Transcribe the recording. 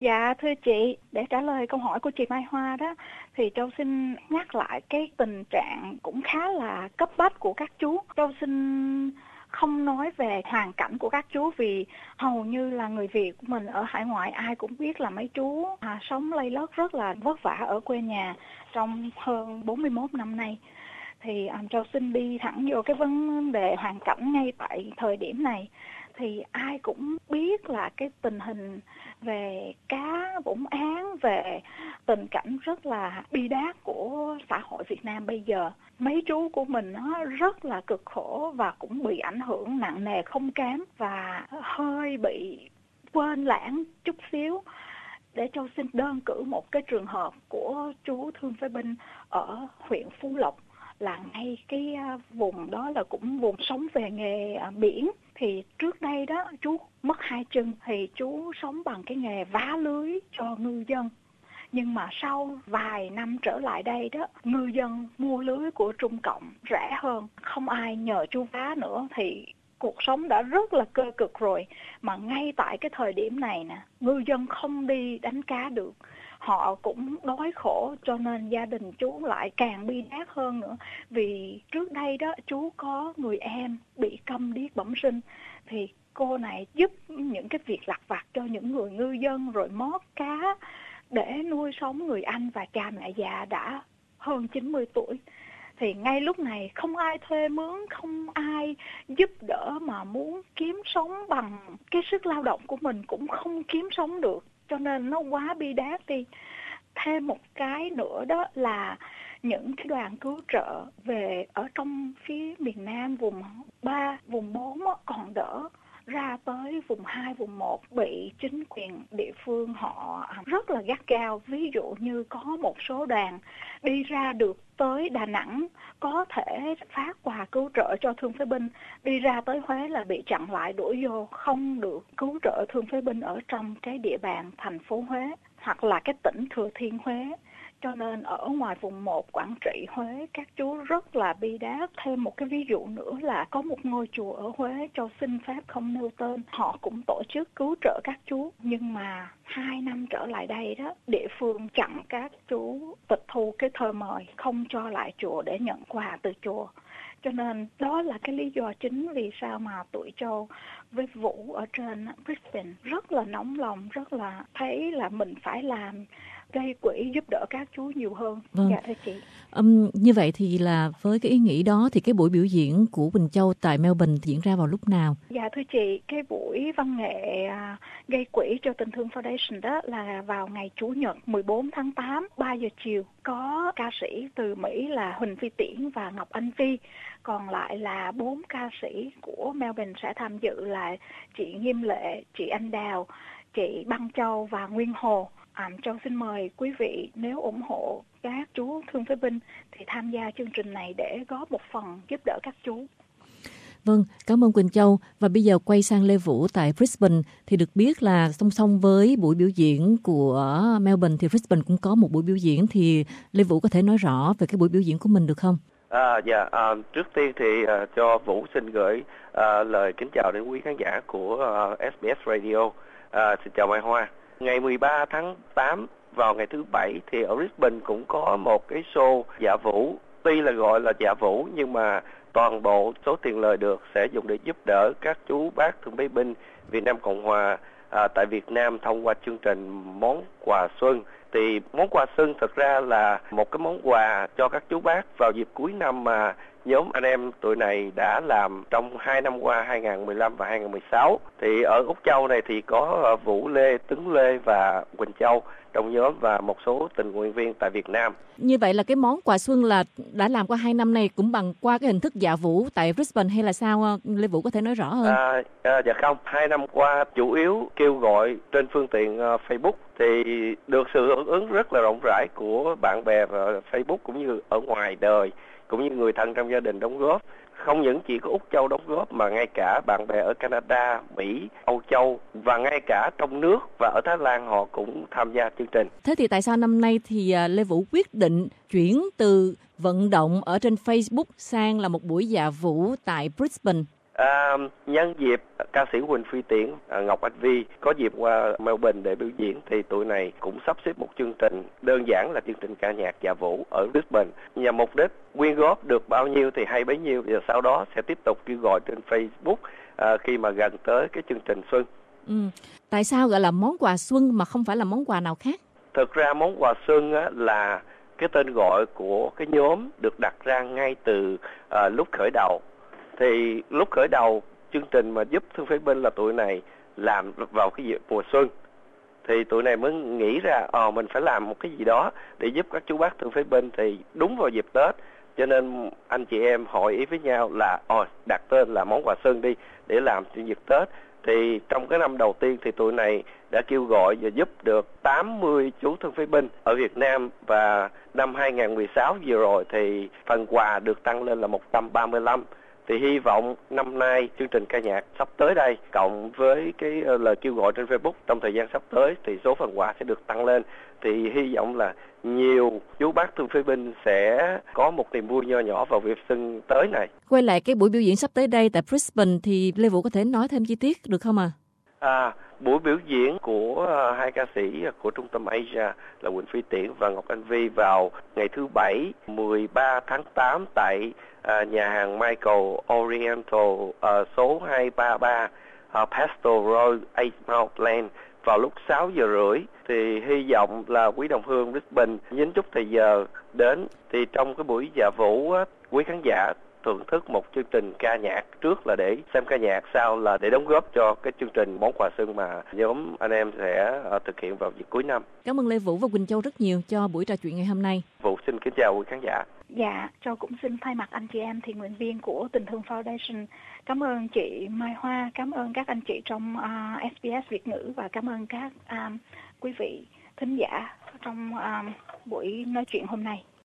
Dạ thưa chị, để trả lời câu hỏi của chị Mai Hoa đó, thì Châu xin nhắc lại cái tình trạng cũng khá là cấp bách của các chú. Châu xin không nói về hoàn cảnh của các chú vì hầu như là người Việt của mình ở hải ngoại ai cũng biết là mấy chú sống lây lất rất là vất vả ở quê nhà trong hơn 41 năm nay. Thì Châu xin đi thẳng vô cái vấn đề hoàn cảnh ngay tại thời điểm này. Thì ai cũng biết là cái tình hình về cá Vũng Áng, về tình cảnh rất là bi đát của xã hội Việt Nam bây giờ. Mấy chú của mình nó rất là cực khổ và cũng bị ảnh hưởng nặng nề không kém và hơi bị quên lãng chút xíu. Để Châu xin đơn cử một cái trường hợp của chú thương phế binh ở huyện Phú Lộc, là ngay cái vùng đó là cũng vùng sống về nghề biển. Thì trước đây đó chú mất 2 chân thì chú sống bằng cái nghề vá lưới cho ngư dân. Nhưng mà sau vài năm trở lại đây đó, ngư dân mua lưới của Trung Cộng rẻ hơn, không ai nhờ chú vá nữa thì cuộc sống đã rất là cơ cực rồi. Mà ngay tại cái thời điểm này nè, ngư dân không đi đánh cá được, họ cũng đói khổ, cho nên gia đình chú lại càng bi đát hơn nữa. Vì trước đây đó chú có người em bị câm điếc bẩm sinh, thì cô này giúp những cái việc lặt vặt cho những người ngư dân rồi mót cá để nuôi sống người anh và cha mẹ già đã hơn 90 tuổi. Thì ngay lúc này không ai thuê mướn, không ai giúp đỡ, mà muốn kiếm sống bằng cái sức lao động của mình cũng không kiếm sống được, cho nên nó quá bi đát đi. Thêm một cái nữa đó là những cái đoàn cứu trợ về ở trong phía miền Nam vùng 3, vùng 4 còn đỡ, ra tới vùng 2, vùng 1 bị chính quyền địa phương họ rất là gắt gao. Ví dụ như có một số đoàn đi ra được tới Đà Nẵng có thể phát quà cứu trợ cho thương phế binh, đi ra tới Huế là bị chặn lại đuổi vô, không được cứu trợ thương phế binh ở trong cái địa bàn thành phố Huế hoặc là cái tỉnh Thừa Thiên Huế. Cho nên ở ngoài vùng 1 Quảng Trị, Huế, các chú rất là bi đát. Thêm một cái ví dụ nữa là có một ngôi chùa ở Huế, Châu xin phép không nêu tên, họ cũng tổ chức cứu trợ các chú. Nhưng mà 2 năm trở lại đây đó, địa phương chặn các chú, tịch thu cái thơ mời, không cho lại chùa để nhận quà từ chùa. Cho nên đó là cái lý do chính vì sao mà tụi Châu với Vũ ở trên Brisbane rất là nóng lòng, rất là thấy là mình phải làm, gây quỹ giúp đỡ các chú nhiều hơn. Vâng. Dạ thưa chị. Như vậy thì là với cái ý nghĩ đó thì cái buổi biểu diễn của Quỳnh Châu tại Melbourne diễn ra vào lúc nào? Dạ thưa chị, cái buổi văn nghệ gây quỹ cho Tình Thương Foundation đó là vào ngày Chủ nhật 14 tháng 8, 3 giờ chiều. Có ca sĩ từ Mỹ là Huỳnh Phi Tiễn và Ngọc Anh Vi. Còn lại là 4 ca sĩ của Melbourne sẽ tham dự là chị Nghiêm Lệ, chị Anh Đào, chị Băng Châu và Nguyên Hồ. Châu xin mời quý vị nếu ủng hộ các chú thương phế binh thì tham gia chương trình này để góp một phần giúp đỡ các chú. Vâng, cảm ơn Quỳnh Châu. Và bây giờ quay sang Lê Vũ tại Brisbane thì được biết là song song với buổi biểu diễn của Melbourne thì Brisbane cũng có một buổi biểu diễn, thì Lê Vũ có thể nói rõ về cái buổi biểu diễn của mình được không? Trước tiên thì cho Vũ xin gửi lời kính chào đến quý khán giả của SBS Radio. Xin chào Mai Hoa. Ngày 13 tháng 8 vào ngày thứ Bảy thì ở Brisbane cũng có một cái show dạ vũ. Tuy là gọi là dạ vũ nhưng mà toàn bộ số tiền lời được sẽ dùng để giúp đỡ các chú bác thương phế binh Việt Nam Cộng Hòa tại Việt Nam thông qua chương trình Món Quà Xuân. Thì món quà xuân thực ra là một cái món quà cho các chú bác vào dịp cuối năm mà nhóm anh em tụi này đã làm trong 2 năm qua, 2015 và 2016. Thì ở Úc Châu này thì có Vũ Lê, Tuấn Lê và Quỳnh Châu trong nhóm và một số tình nguyện viên tại Việt Nam. Như vậy là cái món quà xuân là đã làm qua 2 năm này cũng bằng qua cái hình thức dạ vũ tại Brisbane hay là sao? Lê Vũ có thể nói rõ hơn? Dạ không, 2 năm qua chủ yếu kêu gọi trên phương tiện Facebook thì được sự hưởng ứng rất là rộng rãi của bạn bè và Facebook cũng như ở ngoài đời, cũng như người thân trong gia đình đóng góp. Không những chỉ có Úc Châu đóng góp mà ngay cả bạn bè ở Canada, Mỹ, Âu Châu và ngay cả trong nước và ở Thái Lan họ cũng tham gia chương trình. Thế thì tại sao năm nay thì Lê Vũ quyết định chuyển từ vận động ở trên Facebook sang là một buổi dạ vũ tại Brisbane? Nhân dịp ca sĩ Huỳnh Phi Tiến, Ngọc Anh Vi có dịp qua Melbourne để biểu diễn thì tụi này cũng sắp xếp một chương trình đơn giản là chương trình ca nhạc dạ vũ ở Brisbane. Nhằm mục đích quyên góp được bao nhiêu thì hay bấy nhiêu, và sau đó sẽ tiếp tục kêu gọi trên Facebook khi mà gần tới cái chương trình xuân. Tại sao gọi là món quà xuân mà không phải là món quà nào khác? Thực ra món quà xuân là cái tên gọi của cái nhóm được đặt ra ngay từ lúc khởi đầu. Thì lúc khởi đầu chương trình mà giúp thương phế binh là tụi này làm vào cái dịp mùa xuân, thì tụi này mới nghĩ ra mình phải làm một cái gì đó để giúp các chú bác thương phế binh thì đúng vào dịp Tết. Cho nên anh chị em hội ý với nhau là đặt tên là món quà xuân đi để làm trong dịp Tết. Thì trong cái năm đầu tiên thì tụi này đã kêu gọi và giúp được 80 chú thương phế binh ở Việt Nam, và năm 2016 vừa rồi thì phần quà được tăng lên là 135. Thì hy vọng năm nay chương trình ca nhạc sắp tới đây cộng với cái lời kêu gọi trên Facebook trong thời gian sắp tới thì số phần quà sẽ được tăng lên. Thì hy vọng là nhiều chú bác thương phế binh sẽ có một niềm vui nho nhỏ vào dịp xuân tới này. Quay lại cái buổi biểu diễn sắp tới đây tại Brisbane thì Lê Vũ có thể nói thêm chi tiết được không ạ? Buổi biểu diễn của hai ca sĩ của Trung tâm Asia là Huỳnh Phi Tiễn và Ngọc Anh Vi vào ngày thứ Bảy 13 tháng 8 tại nhà hàng Michael Oriental số 233 Pastel Road, Eighmouth Lane vào lúc 6 giờ rưỡi. Thì hy vọng là quý đồng hương Brisbane nhín chút thời giờ đến. Thì trong cái buổi dạ vũ quý khán giả thưởng thức một chương trình ca nhạc, trước là để xem ca nhạc, sau là để đóng góp cho cái chương trình món quà xuân mà nhóm anh em sẽ thực hiện vào dịp cuối năm. Cảm ơn Lê Vũ và Quỳnh Châu rất nhiều cho buổi trò chuyện ngày hôm nay. Vũ xin kính chào quý khán giả. Dạ, Châu cũng xin thay mặt anh chị em thiện nguyện viên của Tình Thương Foundation cảm ơn chị Mai Hoa, cảm ơn các anh chị trong SBS Việt ngữ và cảm ơn các quý vị thính giả trong buổi nói chuyện hôm nay.